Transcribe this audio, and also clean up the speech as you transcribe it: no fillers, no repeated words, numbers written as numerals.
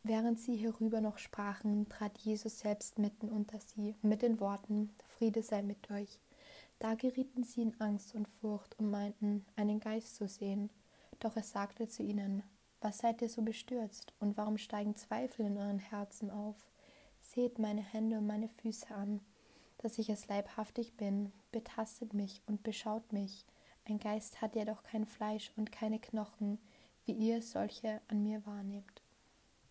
Während sie hierüber noch sprachen, trat Jesus selbst mitten unter sie mit den Worten: Friede sei mit euch. Da gerieten sie in Angst und Furcht und meinten, einen Geist zu sehen. Doch er sagte zu ihnen: Was seid ihr so bestürzt, und warum steigen Zweifel in euren Herzen auf? Seht meine Hände und meine Füße an, dass ich es leibhaftig bin, betastet mich und beschaut mich. Ein Geist hat ja doch kein Fleisch und keine Knochen, wie ihr solche an mir wahrnehmt.